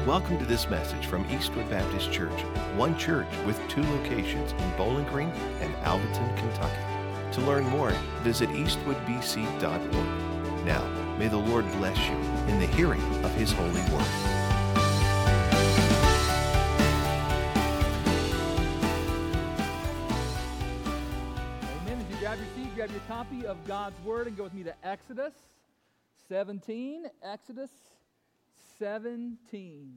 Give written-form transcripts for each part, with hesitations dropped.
Welcome to this message from Eastwood Baptist Church, one church with two locations in Bowling Green and Alvaton, Kentucky. To learn more, visit eastwoodbc.org. Now, may the Lord bless you in the hearing of His holy word. Amen. As you grab your seat, grab your copy of God's Word and go with me to Exodus 17. Exodus 17.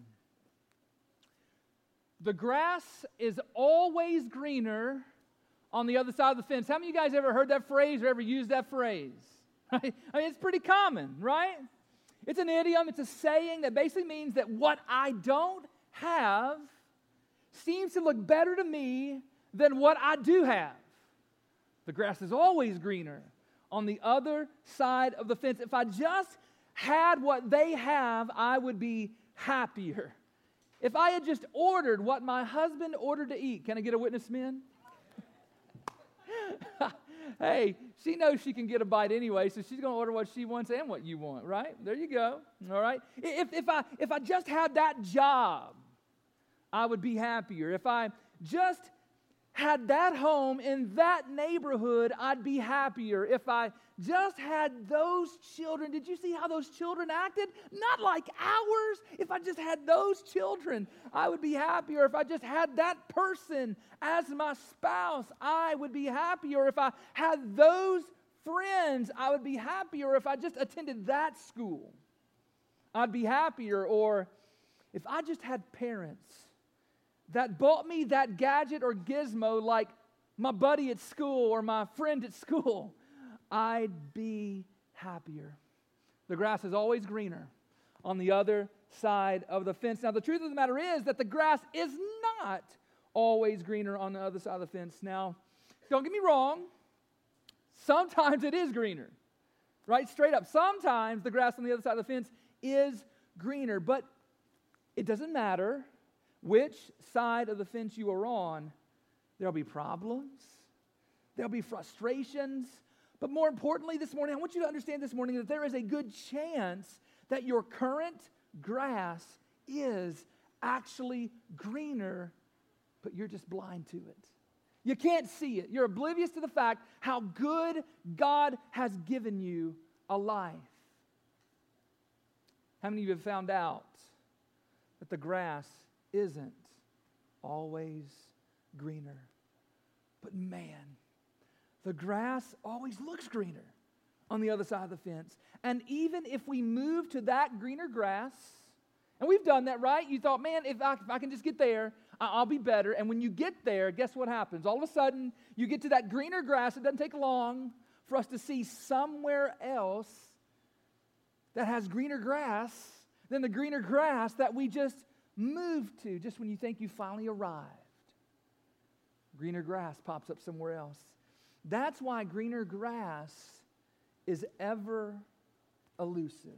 The grass is always greener on the other side of the fence. How many of you guys ever heard that phrase or ever used that phrase? Right? I mean, it's pretty common, right? It's an idiom, it's a saying that basically means that what I don't have seems to look better to me than what I do have. The grass is always greener on the other side of the fence. If I just had what they have, I would be happier. If I had just ordered what my husband ordered to eat, can I get a witness, men? Hey, she knows she can get a bite anyway, so she's going to order what she wants and what you want, right? There you go, all right? If I just had that job, I would be happier. If I just had that home in that neighborhood, I'd be happier. If I just had those children, did you see how those children acted? Not like ours. If I just had those children, I would be happier. If I just had that person as my spouse, I would be happier. If I had those friends, I would be happier. If I just attended that school, I'd be happier. Or if I just had parents that bought me that gadget or gizmo like my buddy at school or my friend at school, I'd be happier. The grass is always greener on the other side of the fence. Now, the truth of the matter is that the grass is not always greener on the other side of the fence. Now, don't get me wrong. Sometimes it is greener, right? Straight up. Sometimes the grass on the other side of the fence is greener, but it doesn't matter which side of the fence you are on. There'll be problems. There'll be frustrations. But more importantly this morning, I want you to understand this morning that there is a good chance that your current grass is actually greener, but you're just blind to it. You can't see it. You're oblivious to the fact how good God has given you a life. How many of you have found out that the grass isn't always greener? But man, the grass always looks greener on the other side of the fence. And even if we move to that greener grass, and we've done that, right? You thought, man, if I can just get there, I'll be better. And when you get there, guess what happens? All of a sudden, you get to that greener grass. It doesn't take long for us to see somewhere else that has greener grass than the greener grass that we just moved to, just when you think you finally arrived. Greener grass pops up somewhere else. That's why greener grass is ever elusive.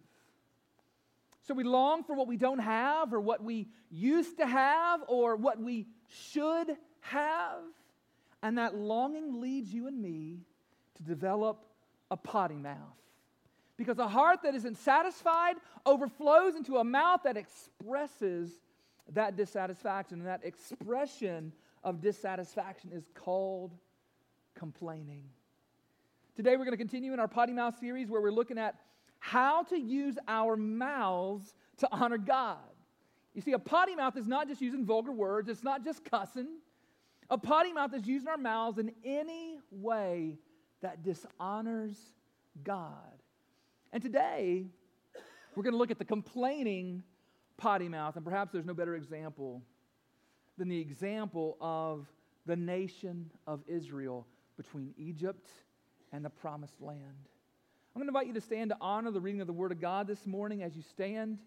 So we long for what we don't have, or what we used to have, or what we should have. And that longing leads you and me to develop a potty mouth. Because a heart that isn't satisfied overflows into a mouth that expresses that dissatisfaction. And that expression of dissatisfaction is called complaining. Today we're going to continue in our Potty Mouth series, where we're looking at how to use our mouths to honor God. You see, a potty mouth is not just using vulgar words. It's not just cussing. A potty mouth is using our mouths in any way that dishonors God. And today we're going to look at the complaining potty mouth. And perhaps there's no better example than the example of the nation of Israel between Egypt and the Promised Land. I'm going to invite you to stand to honor the reading of the Word of God this morning. As you stand,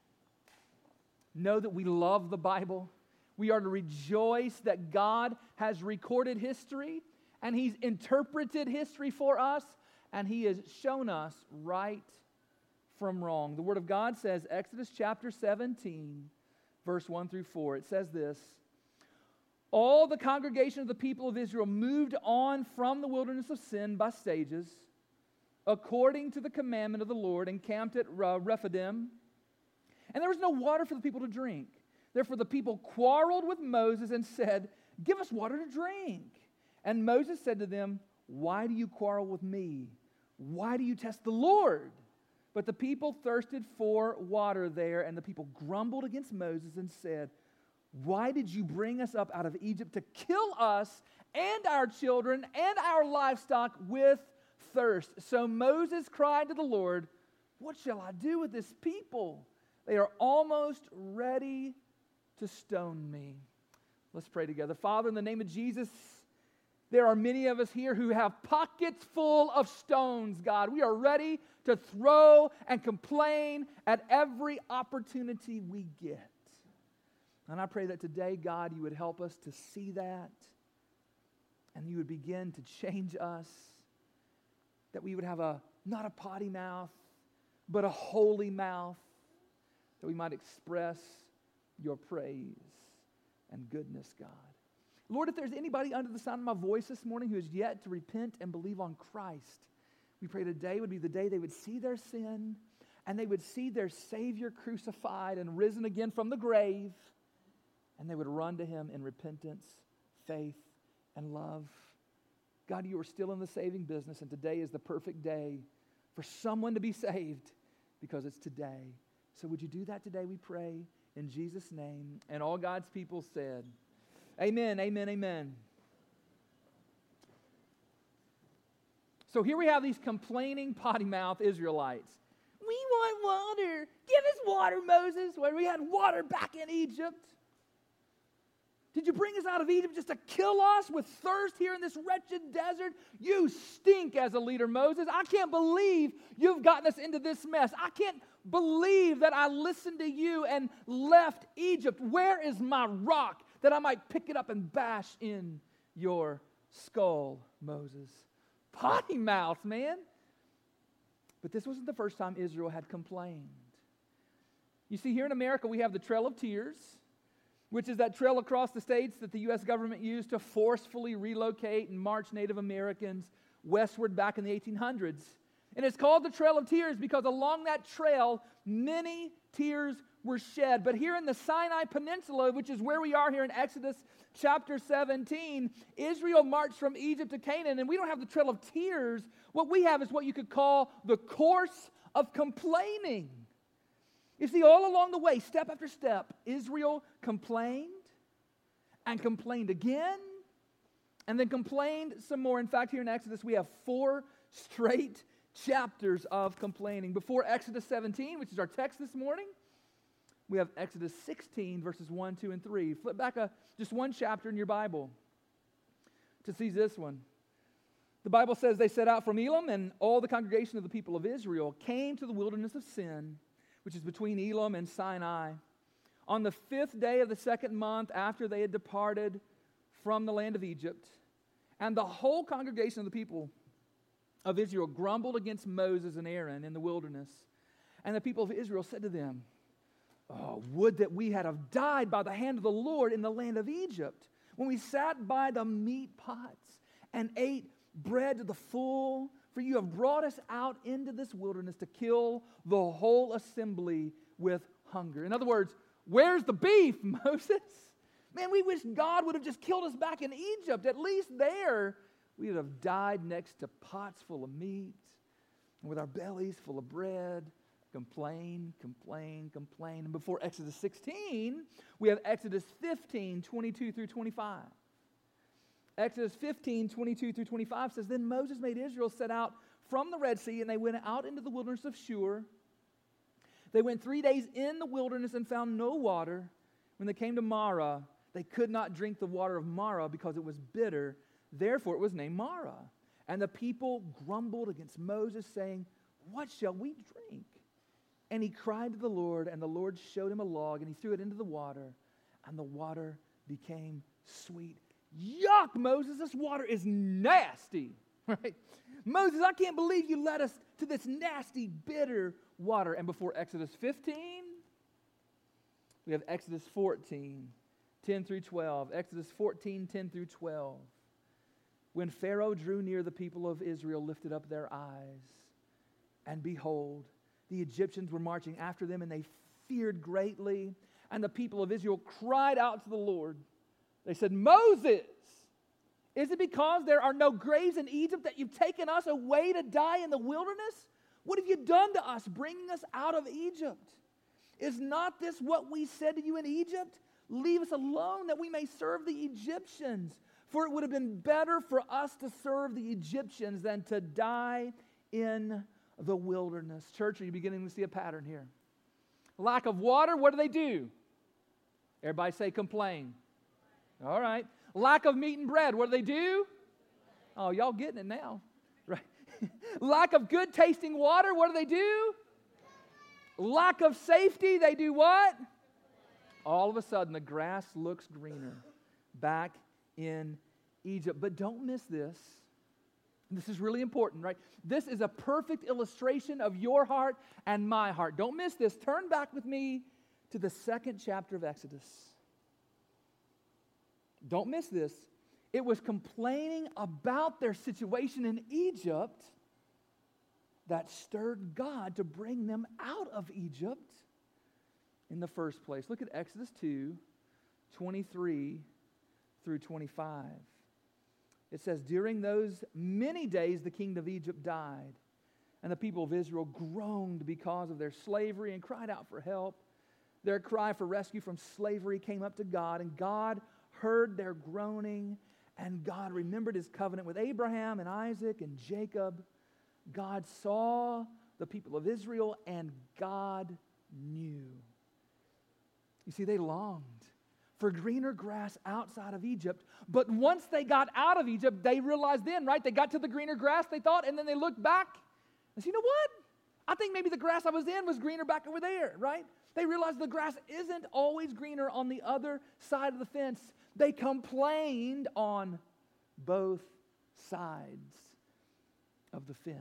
know that we love the Bible. We are to rejoice that God has recorded history, and He's interpreted history for us, and He has shown us right from wrong. The Word of God says, Exodus chapter 17, verse 1 through 4, it says this: All the congregation of the people of Israel moved on from the wilderness of Sin by stages, according to the commandment of the Lord, and camped at Rephidim. and there was no water for the people to drink. Therefore the people quarreled with Moses and said, "Give us water to drink." And Moses said to them, "Why do you quarrel with me? Why do you test the Lord?" But the people thirsted for water there, and the people grumbled against Moses and said, "Why did you bring us up out of Egypt to kill us and our children and our livestock with thirst?" So Moses cried to the Lord, "What shall I do with this people? They are almost ready to stone me." Let's pray together. Father, in the name of Jesus, there are many of us here who have pockets full of stones, God. We are ready to throw and complain at every opportunity we get. And I pray that today, God, you would help us to see that, and you would begin to change us, that we would have not a potty mouth, but a holy mouth, that we might express your praise and goodness, God. Lord, if there's anybody under the sound of my voice this morning who is yet to repent and believe on Christ, we pray today would be the day they would see their sin and they would see their Savior crucified and risen again from the grave, and they would run to him in repentance, faith, and love. God, you are still in the saving business, and today is the perfect day for someone to be saved because it's today. So would you do that today, we pray, in Jesus' name? And all God's people said, amen, amen, amen. So here we have these complaining potty mouth Israelites. We want water. Give us water, Moses. Well, we had water back in Egypt. Did you bring us out of Egypt just to kill us with thirst here in this wretched desert? You stink as a leader, Moses. I can't believe you've gotten us into this mess. I can't believe that I listened to you and left Egypt. Where is my rock that I might pick it up and bash in your skull, Moses? Potty mouth, man. But this wasn't the first time Israel had complained. You see, here in America, we have the Trail of Tears, which is that trail across the states that the U.S. government used to forcefully relocate and march Native Americans westward back in the 1800s. And it's called the Trail of Tears because along that trail, many tears were shed. But here in the Sinai Peninsula, which is where we are here in Exodus chapter 17, Israel marched from Egypt to Canaan, and we don't have the Trail of Tears. What we have is what you could call the course of complaining. You see, all along the way, step after step, Israel complained and complained again and then complained some more. In fact, here in Exodus, we have 4 straight chapters of complaining. Before Exodus 17, which is our text this morning, we have Exodus 16, verses 1, 2, and 3. Flip back just one chapter in your Bible to see this one. The Bible says they set out from Elim, and all the congregation of the people of Israel came to the wilderness of Sin, which is between Elim and Sinai, on the 5th day of the 2nd month after they had departed from the land of Egypt. And the whole congregation of the people of Israel grumbled against Moses and Aaron in the wilderness. And the people of Israel said to them, "Oh, would that we had have died by the hand of the Lord in the land of Egypt, when we sat by the meat pots and ate bread to the full. For you have brought us out into this wilderness to kill the whole assembly with hunger." In other words, where's the beef, Moses? Man, we wish God would have just killed us back in Egypt. At least there, we would have died next to pots full of meat and with our bellies full of bread. Complain, complain, complain. And before Exodus 16, we have Exodus 15, 22 through 25. Exodus 15, 22 through 25 says, "Then Moses made Israel set out from the Red Sea, and they went out into the wilderness of Shur. They went 3 days in the wilderness and found no water. When they came to Marah, they could not drink the water of Marah because it was bitter. Therefore it was named Marah. And the people grumbled against Moses, saying, 'What shall we drink?' And he cried to the Lord, and the Lord showed him a log, and he threw it into the water, and the water became sweet." Yuck, Moses, this water is nasty, right? Moses, I can't believe you led us to this nasty, bitter water. And before Exodus 15, we have Exodus 14, 10 through 12. Exodus 14, 10 through 12. "When Pharaoh drew near, the people of Israel lifted up their eyes, and behold, the Egyptians were marching after them, and they feared greatly, and the people of Israel cried out to the Lord. They said, Moses, is it because there are no graves in Egypt that you've taken us away to die in the wilderness? What have you done to us, bringing us out of Egypt? Is not this what we said to you in Egypt? Leave us alone that we may serve the Egyptians. For it would have been better for us to serve the Egyptians than to die in the wilderness. Church, are you beginning to see a pattern here? Lack of water, what do? Everybody say complain. All right. Lack of meat and bread, what do? Oh, y'all getting it now. Right. Lack of good tasting water, what do? Lack of safety, they do what? All of a sudden, the grass looks greener back in Egypt. But don't miss this. This is really important, right? This is a perfect illustration of your heart and my heart. Don't miss this. Turn back with me to the 2nd chapter of Exodus. Don't miss this. It was complaining about their situation in Egypt that stirred God to bring them out of Egypt in the first place. Look at Exodus 2, 23 through 25. It says, during those many days the king of Egypt died, and the people of Israel groaned because of their slavery and cried out for help. Their cry for rescue from slavery came up to God, and God heard their groaning, and God remembered his covenant with Abraham and Isaac and Jacob. God saw the people of Israel, and God knew. You see, they longed for greener grass outside of Egypt. But once they got out of Egypt, they realized then, right? They got to the greener grass, they thought, and then they looked back and said, you know what? I think maybe the grass I was in was greener back over there, right? They realized the grass isn't always greener on the other side of the fence. They complained on both sides of the fence.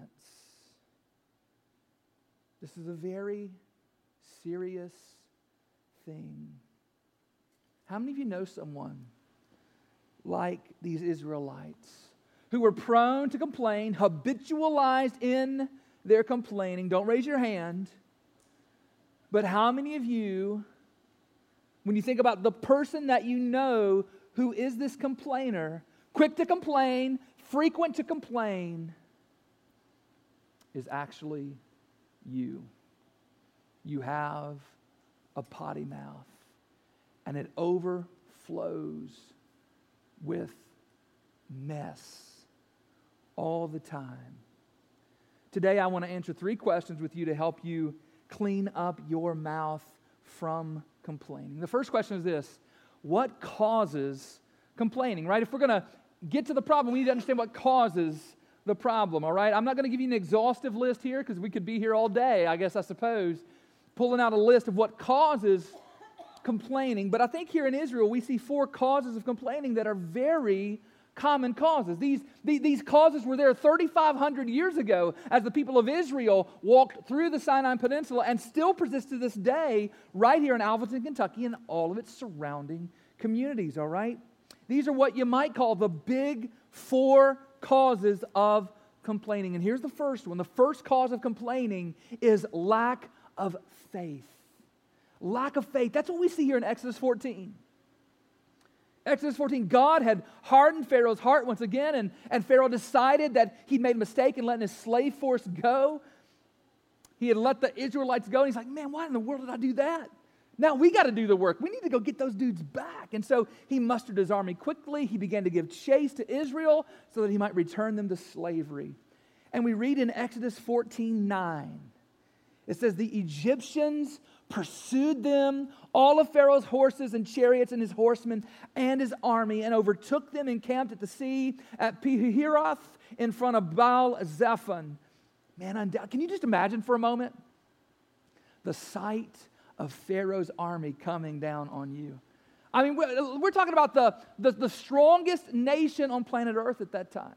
This is a very serious thing. How many of you know someone like these Israelites who were prone to complain, habitualized in their complaining? Don't raise your hand. But how many of you, when you think about the person that you know who is this complainer, quick to complain, frequent to complain, is actually you? You have a potty mouth, and it overflows with mess all the time. Today, I want to answer 3 questions with you to help you clean up your mouth from complaining. The first question is this: what causes complaining, right? If we're going to get to the problem, we need to understand what causes the problem, all right? I'm not going to give you an exhaustive list here because we could be here all day, I suppose, pulling out a list of what causes complaining. But I think here in Israel, we see 4 causes of complaining that are very common causes. These causes were there 3,500 years ago as the people of Israel walked through the Sinai Peninsula and still persist to this day right here in Alvaton, Kentucky and all of its surrounding communities, all right? These are what you might call the big 4 causes of complaining. And here's the first one. The first cause of complaining is lack of faith. Lack of faith. That's what we see here in Exodus 14. Exodus 14, God had hardened Pharaoh's heart once again, and Pharaoh decided that he'd made a mistake in letting his slave force go. He had let the Israelites go, and he's like, man, why in the world did I do that? Now we got to do the work. We need to go get those dudes back. And so he mustered his army quickly. He began to give chase to Israel so that he might return them to slavery. And we read in Exodus 14:9, it says, the Egyptians pursued them, all of Pharaoh's horses and chariots and his horsemen and his army, and overtook them and camped at the sea at Pihahiroth in front of Baal-zephon. Man, can you just imagine for a moment the sight of Pharaoh's army coming down on you? I mean, we're talking about the strongest nation on planet Earth at that time.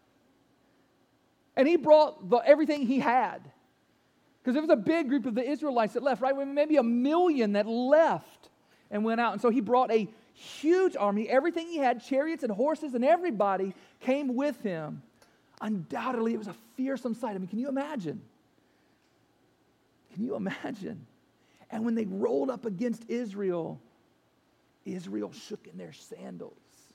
And he brought everything he had. Because there was a big group of the Israelites that left, right? Maybe 1 million that left and went out. And so he brought a huge army. Everything he had, chariots and horses and everybody came with him. Undoubtedly, it was a fearsome sight. I mean, can you imagine? Can you imagine? And when they rolled up against Israel, Israel shook in their sandals.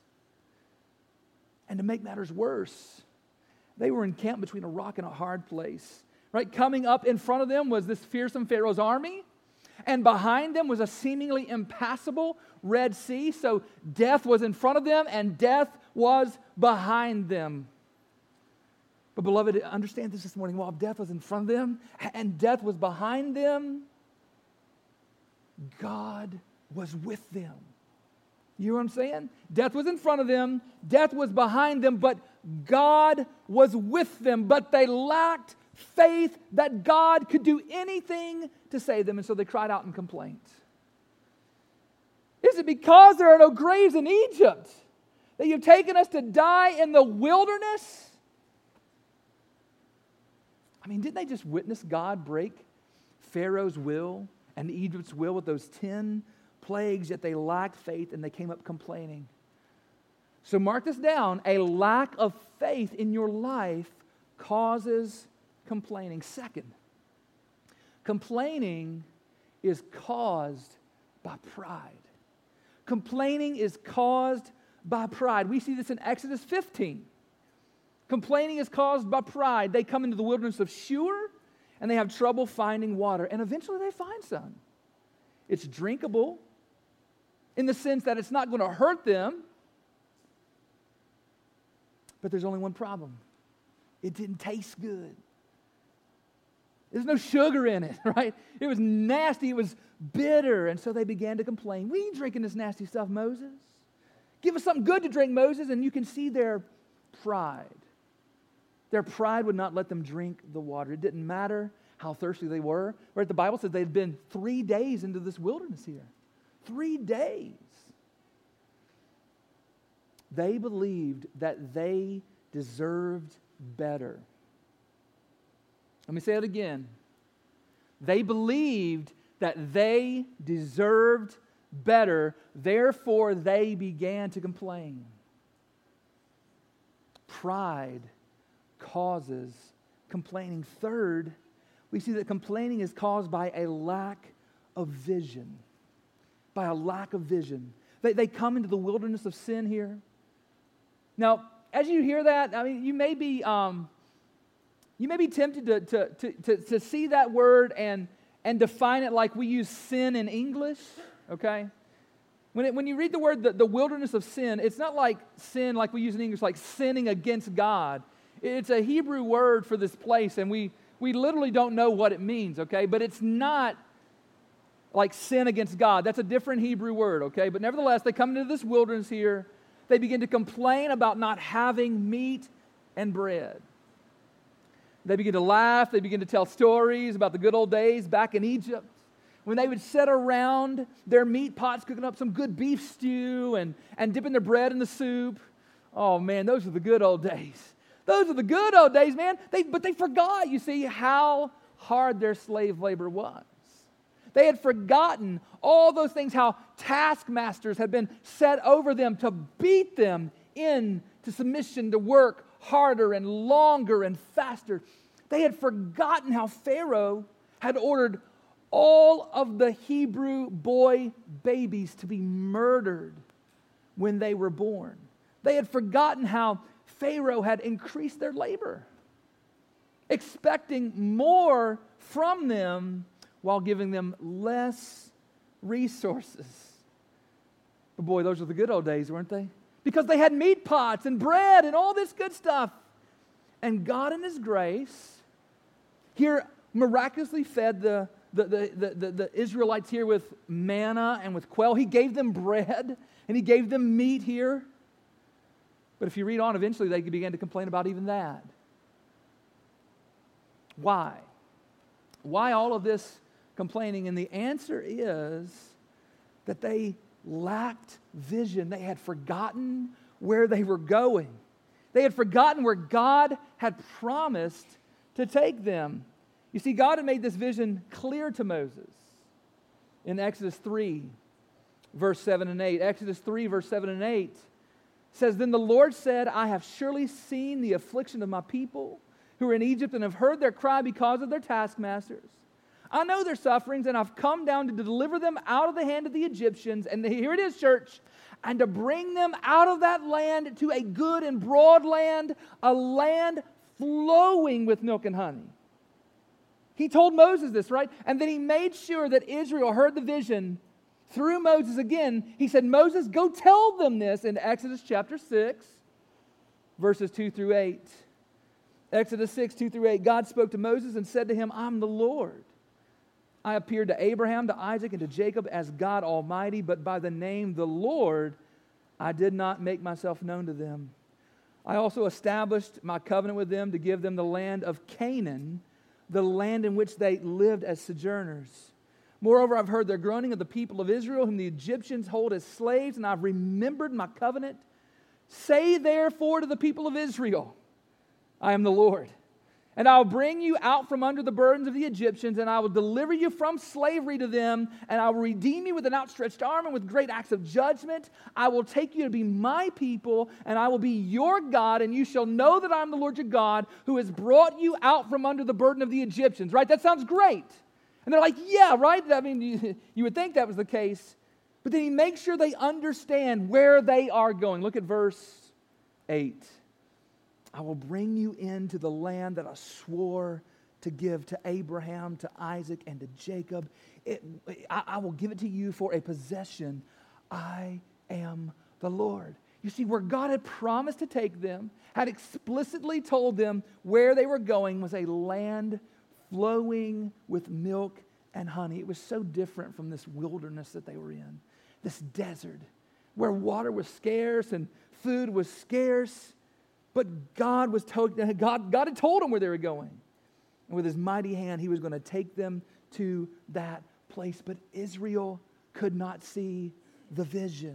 And to make matters worse, they were encamped between a rock and a hard place. Right? Coming up in front of them was this fearsome Pharaoh's army, and behind them was a seemingly impassable Red Sea. So death was in front of them, and death was behind them. But beloved, understand this morning. While death was in front of them and death was behind them, God was with them. You know what I'm saying? Death was in front of them, death was behind them, but God was with them. But they lacked faith that God could do anything to save them, and so they cried out in complaint. Is it because there are no graves in Egypt that you've taken us to die in the wilderness? I mean, didn't they just witness God break Pharaoh's will and Egypt's will with those 10 plagues, yet they lacked faith and they came up complaining? So mark this down. A lack of faith in your life causes complaining. Second, complaining is caused by pride. Complaining is caused by pride. We see this in Exodus 15. Complaining is caused by pride. They come into the wilderness of Shur, and they have trouble finding water. And eventually they find some. It's drinkable in the sense that it's not going to hurt them. But there's only one problem. It didn't taste good. There's no sugar in it, right? It was nasty. It was bitter. And so they began to complain. We ain't drinking this nasty stuff, Moses. Give us something good to drink, Moses. And you can see their pride. Their pride would not let them drink the water. It didn't matter how thirsty they were. Right? The Bible said they'd been 3 days into this wilderness here. 3 days. They believed that they deserved better. Let me say it again. They believed that they deserved better, therefore they began to complain. Pride causes complaining. Third, we see that complaining is caused by a lack of vision. By a lack of vision. They come into the wilderness of sin here. Now, as you hear that, I mean, you may be tempted to see that word and define it like we use sin in English, okay? When you read the word, the wilderness of sin, it's not like sin like we use in English, like sinning against God. It's a Hebrew word for this place, and we literally don't know what it means, okay? But it's not like sin against God. That's a different Hebrew word, okay? But nevertheless, they come into this wilderness here. They begin to complain about not having meat and bread. They begin to laugh. They begin to tell stories about the good old days back in Egypt when they would sit around their meat pots cooking up some good beef stew and dipping their bread in the soup. Oh, man, those are the good old days. Those are the good old days, man. But they forgot, you see, how hard their slave labor was. They had forgotten all those things, how taskmasters had been set over them to beat them into submission, to work harder and longer and faster. They had forgotten how Pharaoh had ordered all of the Hebrew boy babies to be murdered when they were born. They had forgotten how Pharaoh had increased their labor, expecting more from them while giving them less resources. But boy, those were the good old days, weren't they? Because they had meat pots and bread and all this good stuff. And God in His grace here miraculously fed the Israelites here with manna and with quail. He gave them bread and He gave them meat here. But if you read on, eventually they began to complain about even that. Why? Why all of this complaining? And the answer is that they lacked vision. They had forgotten where they were going. They had forgotten where God had promised to take them. You see, God had made this vision clear to Moses in Exodus 3, verse 7 and 8. Exodus 3, verse 7 and 8 says, "Then the Lord said, I have surely seen the affliction of my people who are in Egypt and have heard their cry because of their taskmasters. I know their sufferings, and I've come down to deliver them out of the hand of the Egyptians. And here it is, church. And to bring them out of that land to a good and broad land, a land flowing with milk and honey. He told Moses this, right? And then he made sure that Israel heard the vision through Moses again. He said, Moses, go tell them this in Exodus chapter 6, verses 2 through 8. Exodus 6, 2 through 8. God spoke to Moses and said to him, I'm the Lord. I appeared to Abraham, to Isaac, and to Jacob as God Almighty, but by the name the Lord I did not make myself known to them. I also established my covenant with them to give them the land of Canaan, the land in which they lived as sojourners. Moreover, I've heard their groaning of the people of Israel, whom the Egyptians hold as slaves, and I've remembered my covenant. Say therefore to the people of Israel, I am the Lord. And I will bring you out from under the burdens of the Egyptians, and I will deliver you from slavery to them, and I will redeem you with an outstretched arm and with great acts of judgment. I will take you to be my people, and I will be your God, and you shall know that I am the Lord your God, who has brought you out from under the burden of the Egyptians. Right? That sounds great. And they're like, yeah, right? I mean, you would think that was the case. But then he makes sure they understand where they are going. Look at verse 8. I will bring you into the land that I swore to give to Abraham, to Isaac, and to Jacob. I will give it to you for a possession. I am the Lord. You see, where God had promised to take them, had explicitly told them where they were going, was a land flowing with milk and honey. It was so different from this wilderness that they were in, this desert, where water was scarce and food was scarce. But God had told them where they were going. And with his mighty hand, he was going to take them to that place. But Israel could not see the vision.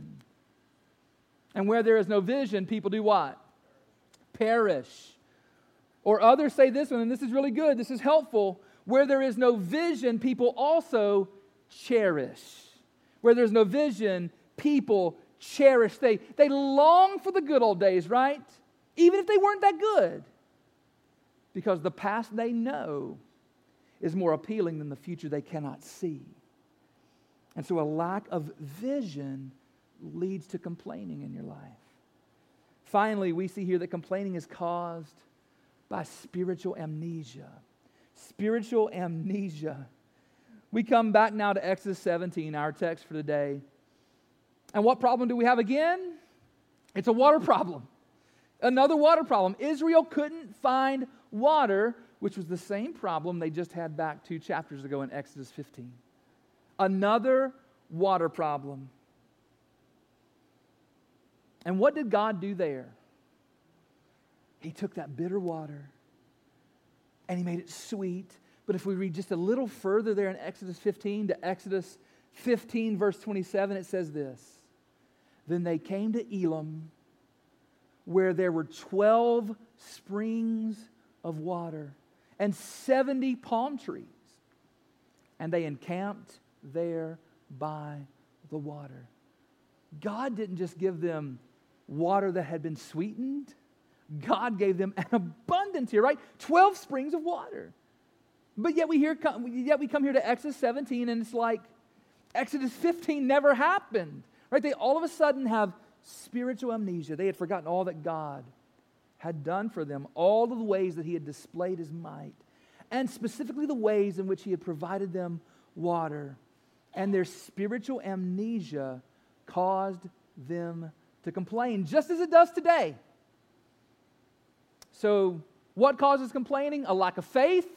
And where there is no vision, people do what? Perish. Or others say this one, and this is really good, this is helpful. Where there is no vision, people also cherish. Where there's no vision, people cherish. They long for the good old days, right? Even if they weren't that good. Because the past they know is more appealing than the future they cannot see. And so a lack of vision leads to complaining in your life. Finally, we see here that complaining is caused by spiritual amnesia. Spiritual amnesia. We come back now to Exodus 17, our text for today. And what problem do we have again? It's a water problem. Another water problem. Israel couldn't find water, which was the same problem they just had back 2 chapters ago in Exodus 15. Another water problem. And what did God do there? He took that bitter water and he made it sweet. But if we read just a little further there in Exodus 15 to Exodus 15 verse 27, it says this. Then they came to Elim, where there were 12 springs of water and 70 palm trees. And they encamped there by the water. God didn't just give them water that had been sweetened. God gave them an abundance here, right? 12 springs of water. But yet we come here to Exodus 17 and it's like Exodus 15 never happened, right? They all of a sudden have spiritual amnesia. They had forgotten all that God had done for them, all of the ways that he had displayed his might, and specifically the ways in which he had provided them water. And their spiritual amnesia caused them to complain, just as it does today. So, what causes complaining? A lack of faith,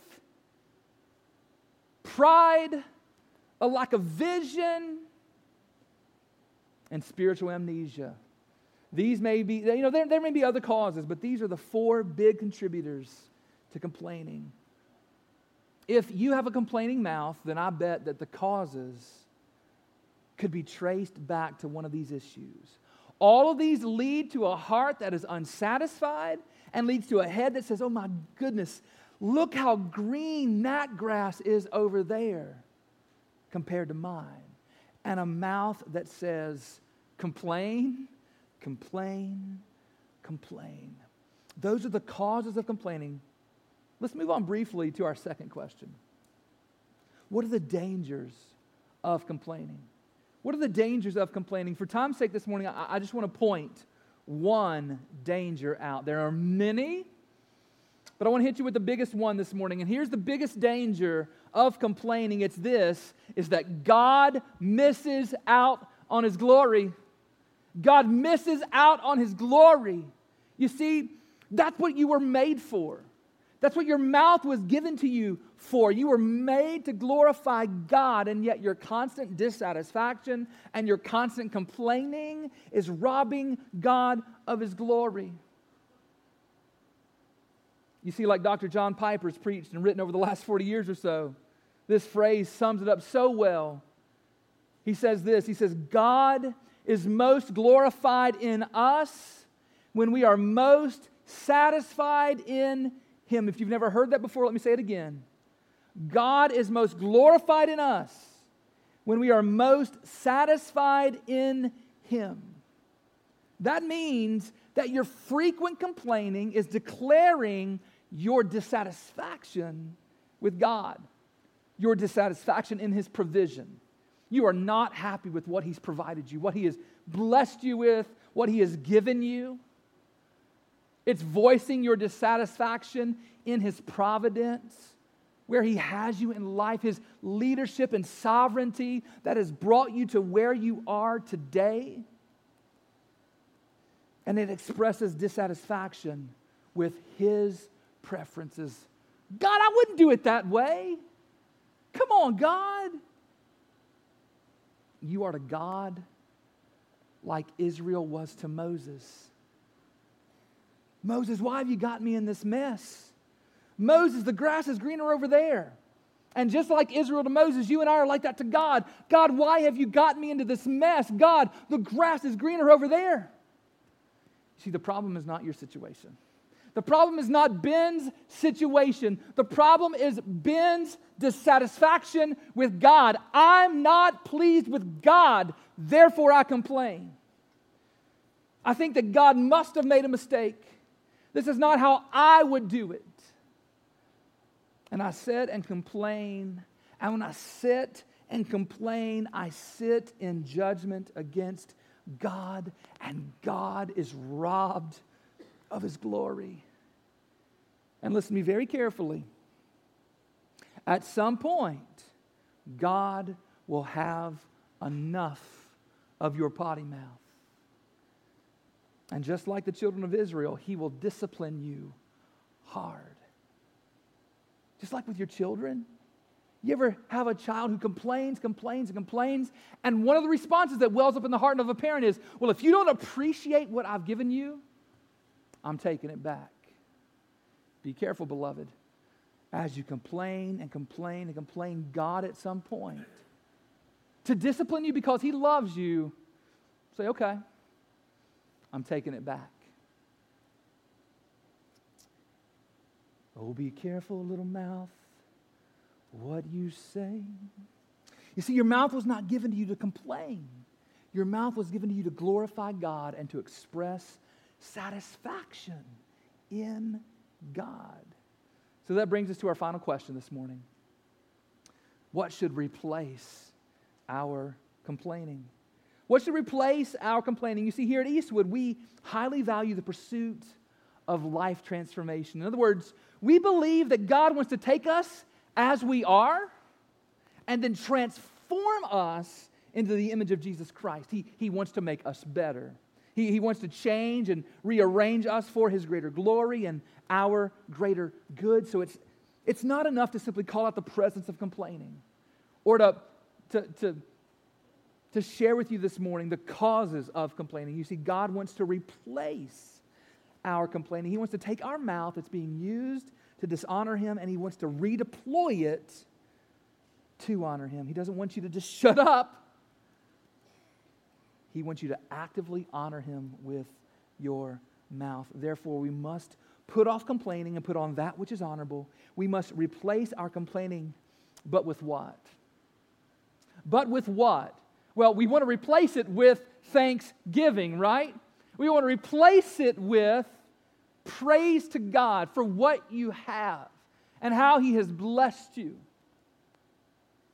pride, a lack of vision, and spiritual amnesia. These may be, there may be other causes, but these are the 4 big contributors to complaining. If you have a complaining mouth, then I bet that the causes could be traced back to one of these issues. All of these lead to a heart that is unsatisfied and leads to a head that says, oh my goodness, look how green that grass is over there compared to mine. And a mouth that says, complain, complain, complain. Those are the causes of complaining. Let's move on briefly to our second question. what are the dangers of complaining? What are the dangers of complaining? For time's sake this morning, I just want to point one danger out. There are many, but I want to hit you with the biggest one this morning. And here's the biggest danger of complaining. It's this, is that God misses out on His glory. God misses out on His glory. You see, that's what you were made for. That's what your mouth was given to you for. You were made to glorify God, and yet your constant dissatisfaction and your constant complaining is robbing God of His glory. You see, like Dr. John Piper's preached and written over the last 40 years or so, this phrase sums it up so well. He says this, he says, God is most glorified in us when we are most satisfied in Him. If you've never heard that before, let me say it again. God is most glorified in us when we are most satisfied in Him. That means that your frequent complaining is declaring your dissatisfaction with God, your dissatisfaction in His provision. You are not happy with what He's provided you, what He has blessed you with, what He has given you. It's voicing your dissatisfaction in His providence, where He has you in life, His leadership and sovereignty that has brought you to where you are today. And it expresses dissatisfaction with His preferences. God, I wouldn't do it that way. Come on, God. You are to God like Israel was to Moses. Moses, why have you got me in this mess? Moses, the grass is greener over there. And just like Israel to Moses, you and I are like that to God. God, why have you got me into this mess? God, the grass is greener over there. See, the problem is not your situation. The problem is not Ben's situation. The problem is Ben's dissatisfaction with God. I'm not pleased with God, therefore I complain. I think that God must have made a mistake. This is not how I would do it. And I sit and complain. And when I sit and complain, I sit in judgment against God. And God is robbed of His glory. And listen to me very carefully. At some point, God will have enough of your potty mouth. And just like the children of Israel, He will discipline you hard. Just like with your children. You ever have a child who complains, and one of the responses that wells up in the heart of a parent is, well, if you don't appreciate what I've given you, I'm taking it back. Be careful, beloved. As you complain, God at some point, to discipline you because He loves you, say, okay, I'm taking it back. Oh, be careful, little mouth, what you say. You see, your mouth was not given to you to complain. Your mouth was given to you to glorify God and to express satisfaction in God. So that brings us to our final question this morning. What should replace our complaining? What should replace our complaining? You see, here at Eastwood, we highly value the pursuit of life transformation. In other words, we believe that God wants to take us as we are and then transform us into the image of Jesus Christ. He wants to make us better. He wants to change and rearrange us for His greater glory and our greater good. So it's not enough to simply call out the presence of complaining or to share with you this morning the causes of complaining. You see, God wants to replace our complaining. He wants to take our mouth that's being used to dishonor Him, and He wants to redeploy it to honor Him. He doesn't want you to just shut up. He wants you to actively honor Him with your mouth. Therefore, we must put off complaining and put on that which is honorable. We must replace our complaining, but with what? But with what? Well, we want to replace it with thanksgiving, right? We want to replace it with praise to God for what you have and how He has blessed you.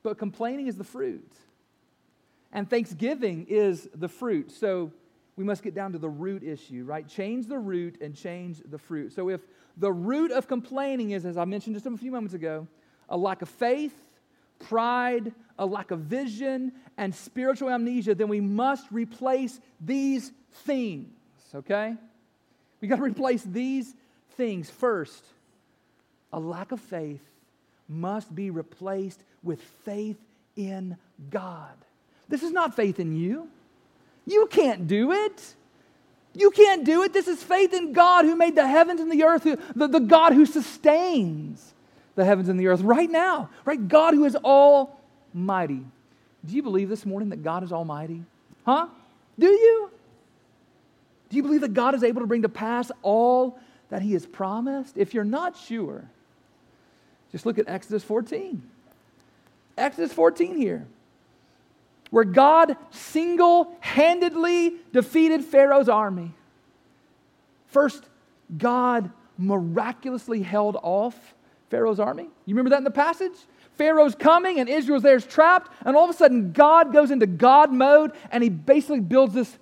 but complaining is the fruit. And thanksgiving is the fruit. So we must get down to the root issue, right? Change the root and change the fruit. So if the root of complaining is, as I mentioned just a few moments ago, a lack of faith, pride, a lack of vision, and spiritual amnesia, then we must replace these things, okay? We got to replace these things. First, a lack of faith must be replaced with faith in God. This is not faith in you. You can't do it. You can't do it. This is faith in God who made the heavens and the earth, the God who sustains the heavens and the earth right now, right? God who is almighty. Do you believe this morning that God is almighty? Huh? Do you? Do you believe that God is able to bring to pass all that He has promised? If you're not sure, just look at Exodus 14. Exodus 14 here, where God single-handedly defeated Pharaoh's army. First, God miraculously held off Pharaoh's army. You remember that in the passage? Pharaoh's coming and Israel's there trapped, and all of a sudden God goes into God mode and He basically builds this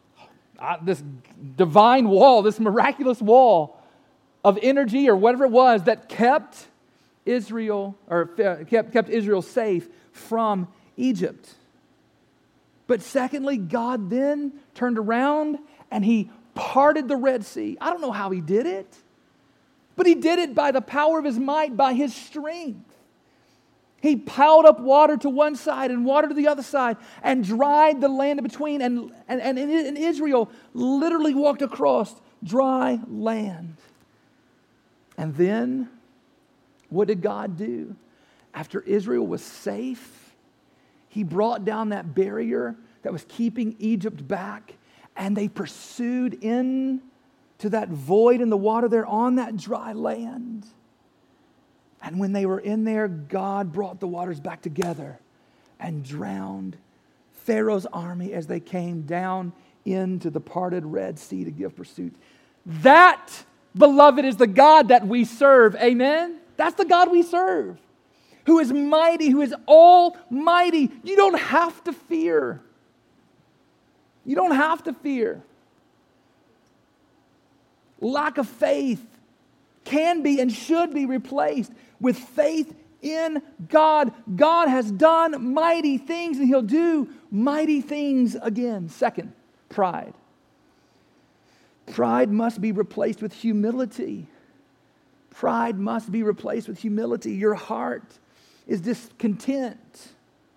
divine wall, this miraculous wall of energy or whatever it was that kept Israel safe from Egypt. But secondly, God then turned around and He parted the Red Sea. I don't know how He did it, but He did it by the power of His might, by His strength. He piled up water to one side and water to the other side and dried the land in between. And Israel literally walked across dry land. And then, what did God do? After Israel was safe, He brought down that barrier that was keeping Egypt back, and they pursued in to that void in the water there on that dry land. And when they were in there, God brought the waters back together and drowned Pharaoh's army as they came down into the parted Red Sea to give pursuit. That, beloved, is the God that we serve. Amen? That's the God we serve, who is mighty, who is almighty. You don't have to fear. You don't have to fear. Lack of faith can be and should be replaced with faith in God. God has done mighty things and He'll do mighty things again. Second, pride. Pride must be replaced with humility. Pride must be replaced with humility. Your heart is discontent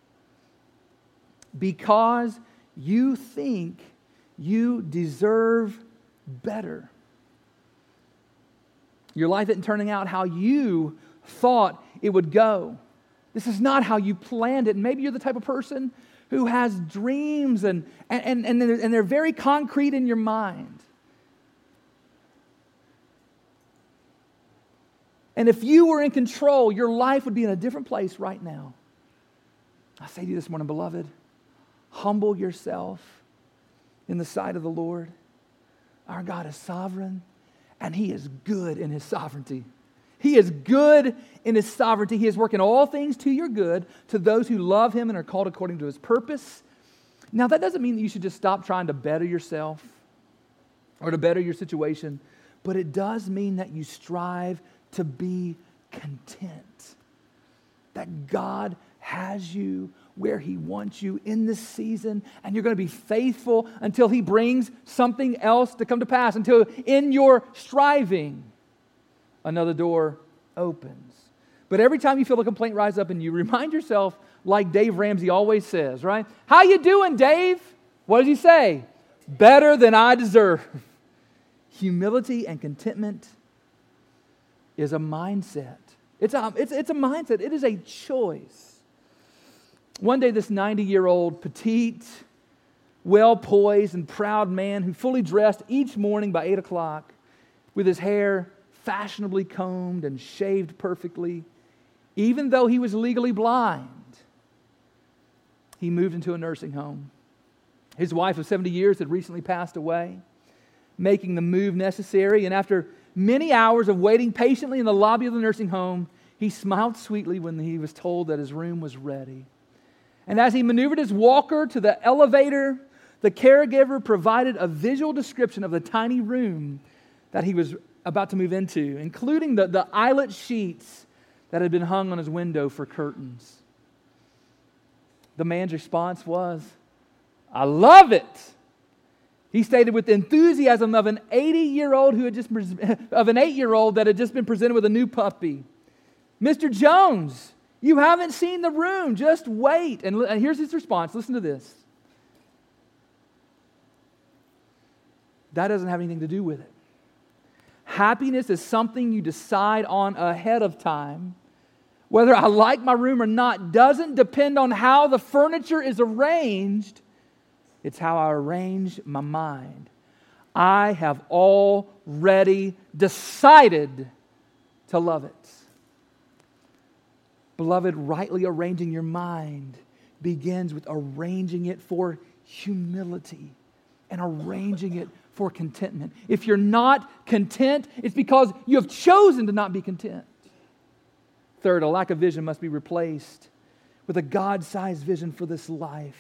because you think you deserve better. Your life isn't turning out how you thought it would go. This is not how you planned it. And maybe you're the type of person who has dreams and they're very concrete in your mind. And if you were in control, your life would be in a different place right now. I say to you this morning, beloved, humble yourself in the sight of the Lord. Our God is sovereign, and He is good in His sovereignty. He is good in His sovereignty. He is working all things to your good, to those who love Him and are called according to His purpose. Now, that doesn't mean that you should just stop trying to better yourself or to better your situation, but it does mean that you strive to be content. That God has you where He wants you in this season, and you're going to be faithful until He brings something else to come to pass, until in your striving, another door opens. But every time you feel a complaint rise up in you, remind yourself, like Dave Ramsey always says, right? How you doing, Dave? What does he say? Better than I deserve. Humility and contentment is a mindset. It's a mindset. It is a choice. One day, this 90-year-old, petite, well-poised, and proud man who fully dressed each morning by 8 o'clock with his hair fashionably combed and shaved perfectly, even though he was legally blind, he moved into a nursing home. His wife of 70 years had recently passed away, making the move necessary, and after many hours of waiting patiently in the lobby of the nursing home, He smiled sweetly when he was told that his room was ready. And as he maneuvered his walker to the elevator, the caregiver provided a visual description of the tiny room that he was about to move into, including the eyelet sheets that had been hung on his window for curtains. The man's response was, "I love it." He stated with the enthusiasm of an 80-year-old of an 8-year-old that had just been presented with a new puppy. "Mr. Jones, you haven't seen the room. Just wait." And here's his response. Listen to this. That doesn't have anything to do with it. Happiness is something you decide on ahead of time. Whether I like my room or not doesn't depend on how the furniture is arranged. It's how I arrange my mind. I have already decided to love it. Beloved, rightly arranging your mind begins with arranging it for humility and arranging it for contentment. If you're not content, it's because you have chosen to not be content. Third, a lack of vision must be replaced with a God-sized vision for this life.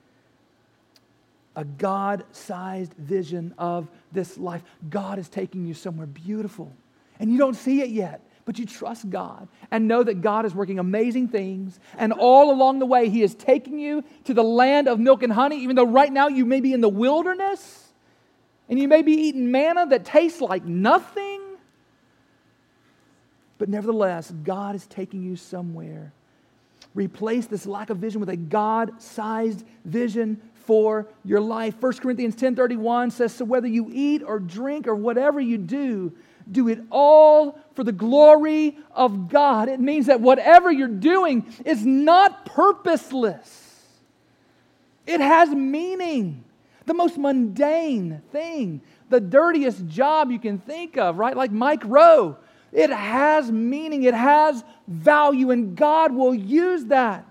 A God-sized vision of this life. God is taking you somewhere beautiful, and you don't see it yet, but you trust God and know that God is working amazing things, and all along the way, He is taking you to the land of milk and honey, even though right now you may be in the wilderness, and you may be eating manna that tastes like nothing. But nevertheless, God is taking you somewhere. Replace this lack of vision with a God-sized vision for your life. 1 Corinthians 10:31 says, "So whether you eat or drink or whatever you do, do it all for the glory of God." It means that whatever you're doing is not purposeless. It has meaning. The most mundane thing, the dirtiest job you can think of, right? Like Mike Rowe. It has meaning, it has value, and God will use that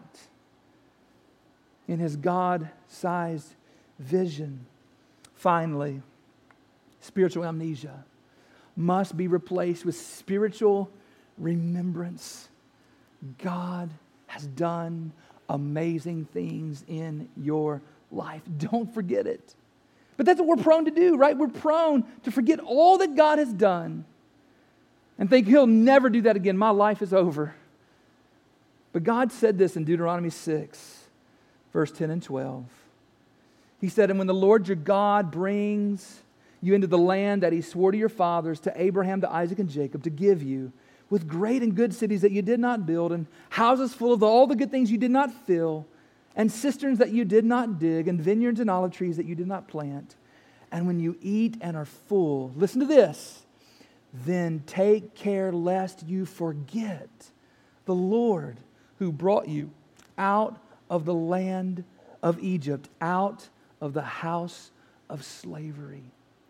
in His God-sized vision. Finally, spiritual amnesia must be replaced with spiritual remembrance. God has done amazing things in your life. Don't forget it. But that's what we're prone to do, right? We're prone to forget all that God has done and think He'll never do that again. My life is over. But God said this in Deuteronomy 6, verse 10 and 12. He said, "And when the Lord your God brings you into the land that He swore to your fathers, to Abraham, to Isaac, and Jacob, to give you, with great and good cities that you did not build, and houses full of all the good things you did not fill, and cisterns that you did not dig, and vineyards and olive trees that you did not plant. And when you eat and are full," listen to this, "then take care lest you forget the Lord who brought you out of the land of Egypt, out of the house of slavery."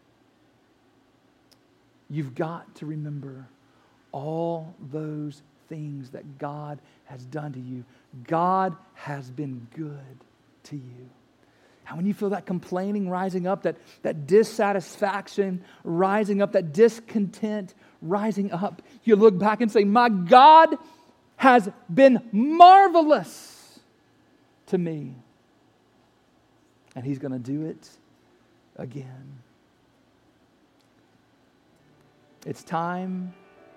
You've got to remember all those things that God has done to you. God has been good to you. And when you feel that complaining rising up, that dissatisfaction rising up, that discontent rising up, you look back and say, "My God has been marvelous to me." And He's going to do it again. It's time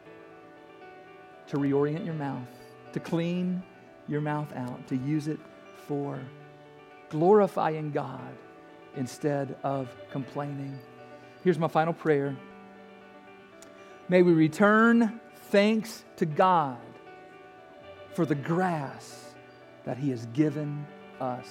to reorient your mouth, to clean your mouth out, to use it for glorifying God instead of complaining. Here's my final prayer. May we return thanks to God for the grass that He has given us.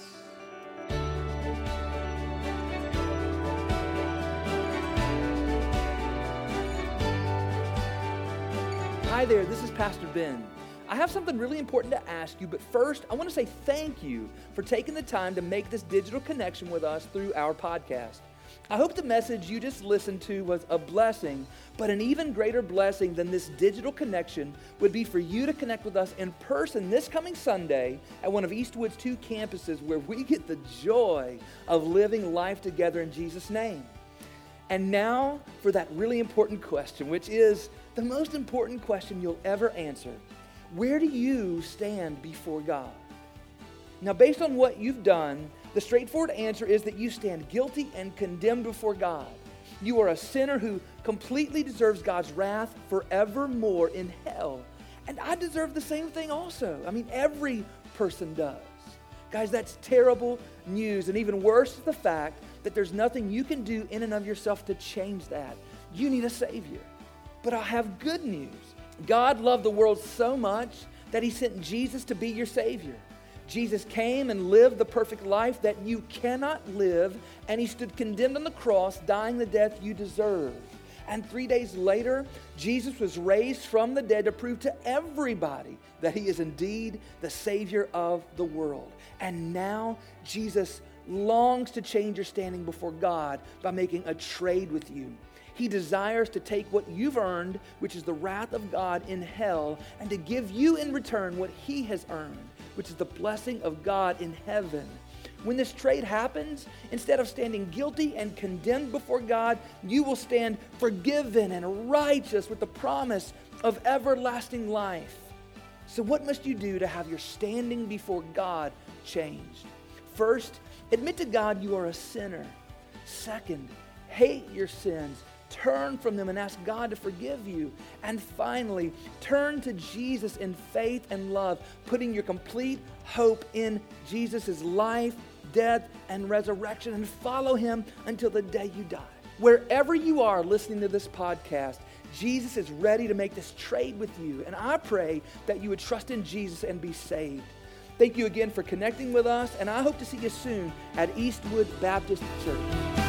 Hi there, this is Pastor Ben. I have something really important to ask you, but first, I want to say thank you for taking the time to make this digital connection with us through our podcast. I hope the message you just listened to was a blessing, but an even greater blessing than this digital connection would be for you to connect with us in person this coming Sunday at one of Eastwood's 2 campuses where we get the joy of living life together in Jesus' name. And now for that really important question, which is the most important question you'll ever answer. Where do you stand before God? Now, based on what you've done, the straightforward answer is that you stand guilty and condemned before God. You are a sinner who completely deserves God's wrath forevermore in hell. And I deserve the same thing also. I mean, every person does. Guys, that's terrible news. And even worse is the fact that there's nothing you can do in and of yourself to change that. You need a Savior. But I have good news. God loved the world so much that he sent Jesus to be your Savior. Jesus came and lived the perfect life that you cannot live, and he stood condemned on the cross, dying the death you deserve. And 3 days later, Jesus was raised from the dead to prove to everybody that he is indeed the Savior of the world. And now Jesus longs to change your standing before God by making a trade with you. He desires to take what you've earned, which is the wrath of God in hell, and to give you in return what he has earned, which is the blessing of God in heaven. When this trade happens, instead of standing guilty and condemned before God, you will stand forgiven and righteous with the promise of everlasting life. So what must you do to have your standing before God changed? First, admit to God you are a sinner. Second, hate your sins. Turn from them and ask God to forgive you. And finally, turn to Jesus in faith and love, putting your complete hope in Jesus' life, death, and resurrection, and follow him until the day you die. Wherever you are listening to this podcast, Jesus is ready to make this trade with you. And I pray that you would trust in Jesus and be saved. Thank you again for connecting with us, and I hope to see you soon at Eastwood Baptist Church.